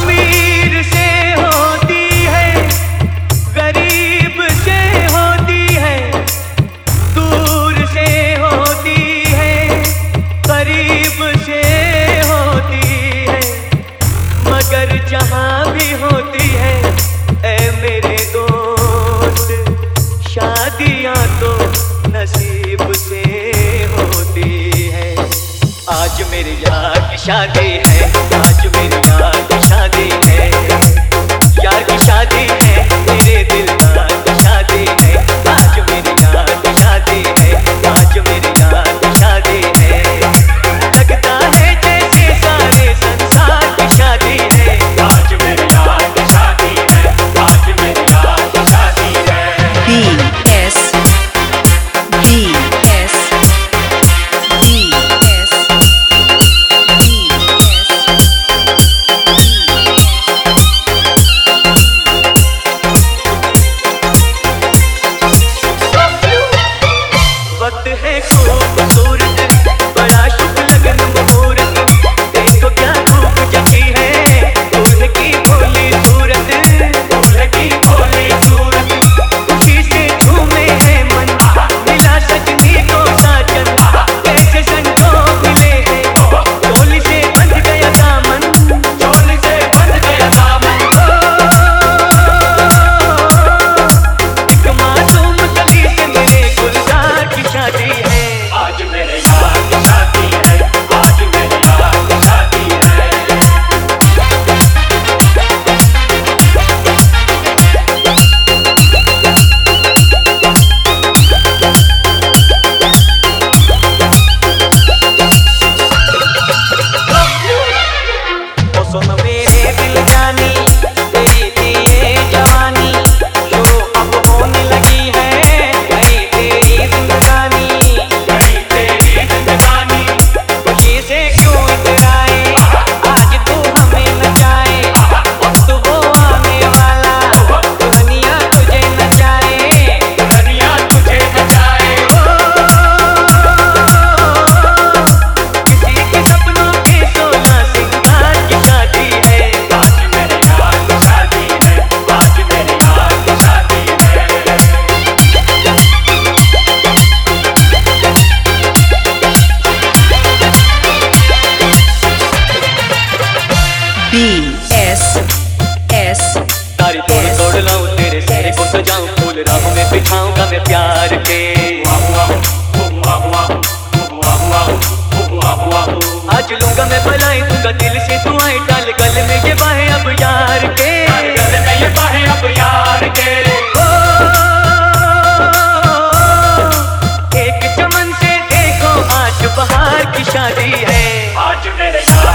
अमीर से होती है, गरीब से होती है, दूर से होती है, करीब से होती है, मगर जहाँ भी होती है ऐ मेरे दोस्त, शादियाँ तो नसीब से होती है। आज मेरी यार की शादी है, आज मेरी यार की शादी है, यार की शादी है, मेरे दिलदार की शादी है। आज मेरी यार की शादी है, आज मेरी यार की शादी है। लगता है जैसे सारे संसार की शादी है। आज मेरी यार की शादी है, आज मेरी यार की शादी है। वक्त है खूबसूरत, बड़ा शुभ लगन मुहूर्त, देखो क्या खूब जची है दूल्हे की भोली सूरत, दूल्हे की भोली सूरत। खुशी से झूमे है मन, मिला सजनी को साजन, कैसे संजोग मिले हैं, चोली से बंध गया दामन, चोली से बंध गया दामन। एक मासूम कली से मेरे गुलजार की शादी है। आज मेरे यार की शादी है, आज मेरे यार की शादी है। ओ सुन मेरे दिल जानी, तेरी थी ये जवानी, जो अब होने लगी है गई तेरी जिंदगानी। गई तेरी जिंदगानी, खुशी से क्यों इतराए, आज तू हमें नचाए, वक्त वो आने वाला, दुनिया तुझे नचाए, दुनिया तुझे नचाए। किसी के सपनों के सोना सिंगार की शादी है। आज मेरे यार की शादी है, आज मेरे यार की शादी है। तारी तोड़ लाऊं तेरे सहरे को सजाऊं, फूल राहों में बिछाऊंगा मैं प्यार के। आज लूंगा मैं भलाई, दूंगा दिल से दुआएं, डाल गले में ये बाहें अब यार के। गले में ये बाहें अब यार के। ओ, एक चमन से देखो आज बहार की शादी है। आज मेरे यार